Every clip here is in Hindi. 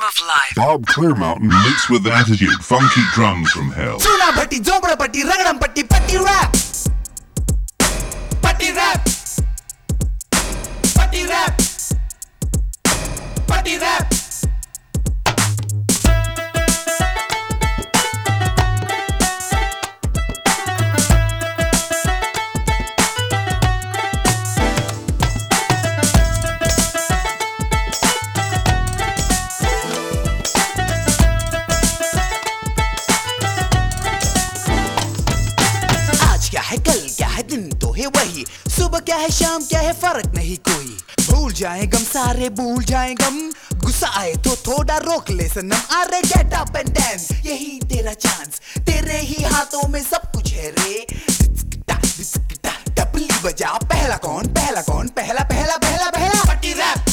of life. Bob Clearmountain mixed with attitude, funky drums from hell. Chuna bhatti, zombra bhatti, ragadam bhatti, patti rap. Patti rap. Patti rap. Patti rap. कल क्या है दिन तो है वही, सुबह क्या है शाम क्या है फर्क नहीं कोई। भूल जाए गम सारे भूल जाए गम, गुस्सा आए तो थोड़ा रोक ले सनम। अरे गेट अप एंड डांस, यही तेरा चांस, तेरे ही हाथों में सब कुछ है रे। डबली बजा, पहला कौन पहला कौन, पहला पहला पहला पहला। पट्टी रैप,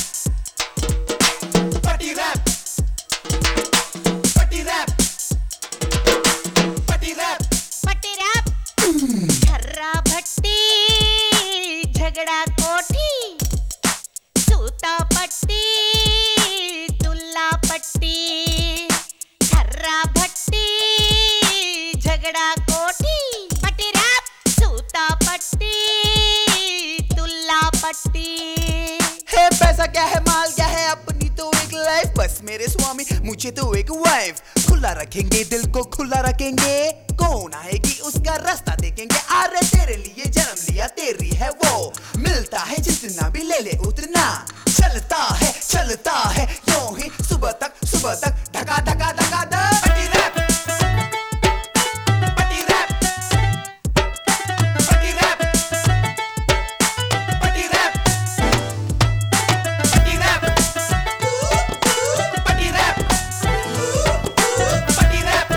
पट्टी रैप, पट्टी रैप, पट्टी रैप, पट्टी रैप। खर्रा भट्टी, झगड़ा कोठी, सूता पट्टी, तुल्ला पट्टी। खर्रा भट्टी, झगड़ा कोठी, पट्टी रैप, सूता पट्टी, तुल्ला पट्टी। है पैसा क्या है माल क्या है, अपनी तो एक लाइफ, बस मेरे स्वामी मुझे तो एक वाइफ। खुला रखेंगे दिल को खुला रखेंगे, कौन आएगी उसका रास्ता देखेंगे। अरे तेरे लिए जन्म लिया तेरी है वो, मिलता है जितना भी ले ले उतना। चलता है यूं ही सुबह तक ढका ढका ढका ढक। पट्टी रैप, पट्टी रैप, पट्टी रैप, पट्टी रैप, पट्टी रैप, पट्टी रैप, पट्टी रैप,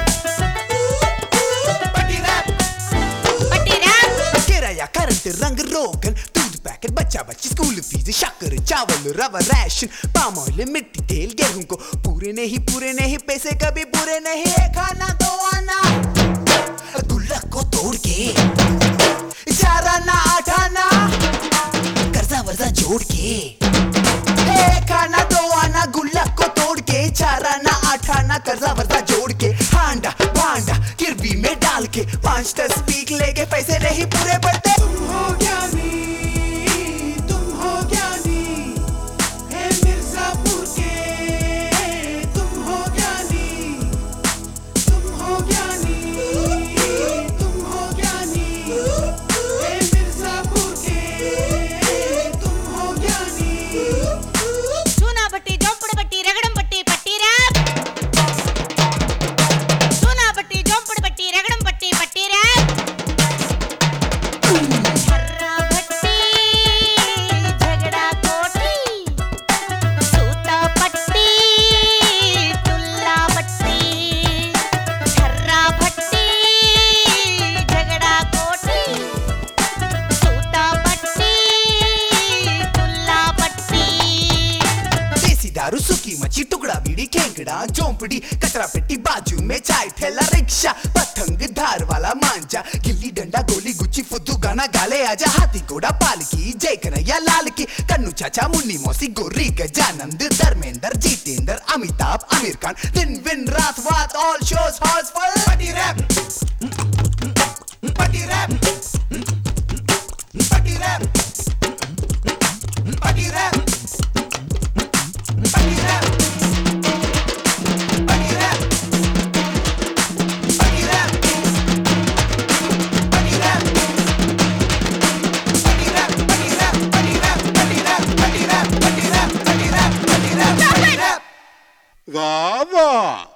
पट्टी रैप, पट्टी रैप। किराया करंट रंग रोगन, दूध पैकेट बच्चा बच्ची स्कूल फीस, शक्कर चावल रवा राशन, पाम ऑयल मिट्टी तेल गेहूं को पूरे नहीं पैसे कभी पूरे नहीं। एक आना दो आना गुल्लक को तोड़ के, 4 आना 8 आना कर्जा वर्जा जोड़ के। एक आना 2 आना गुल्लक को तोड़ के, 4 आना 8 आना कर्जा वर्जा जोड़ के। हांडा भांडा किरबी में डाल के, 5-10 वीक लेके पैसे नहीं पूरे पड़ते। तुम हो ज्ञानी, तुम हो ज्ञानी, हे मिर्जापुर के। तुम हो ज्ञानी, तुम हो ज्ञानी, तुम हो ज्ञानी, हे मिर्जापुर के। तुम हो ज्ञानी। चूना भट्टी, जोंपड़ भट्टी, रगड़म भट्टी, पट्टी रैप। चूना भट्टी, जोंपड़ भट्टी, रगड़म भट्टी, पट्टी रैप। खर्रा भट्टी, झगड़ा कोठी, सूता पट्टी, तुल्ला पट्टी। खर्रा भट्टी, झगड़ा कोठी, सूता पट्टी, तुल्ला पट्टी। देसी दारू सुकी मच्छी टुकड़ा बीड़ी खेंकड़ा झोंपड़ी कचरा पेटी बाजू में चाय ठेला रिक्शा पतंग धार वाला मांझा गिल्ली डंडा गोली गुच्ची फुद्दू गाना गाले आजा हाथी घोड़ा पालकी जय कन्हैया लाल की कन्नू चाचा मुन्नी मौसी गोरी गजानंद धर्मेंद्र जितेंद्र अमिताभ आमिर खान दिन विन रात वात ऑल शोज हाउसफुल। पट्टी रैप, पट्टी रैप, पट्टी रैप, पट्टी रैप, पट्टी रैप, पट्टी रैप, पट्टी रैप, पट्टी रैप, पट्टी रैप, पट्टी रैप, पट्टी रैप, पट्टी रैप, पट्टी रैप, पट्टी रैप, पट्टी रैप, पट्टी रैप, पट्टी रैप। Gaba!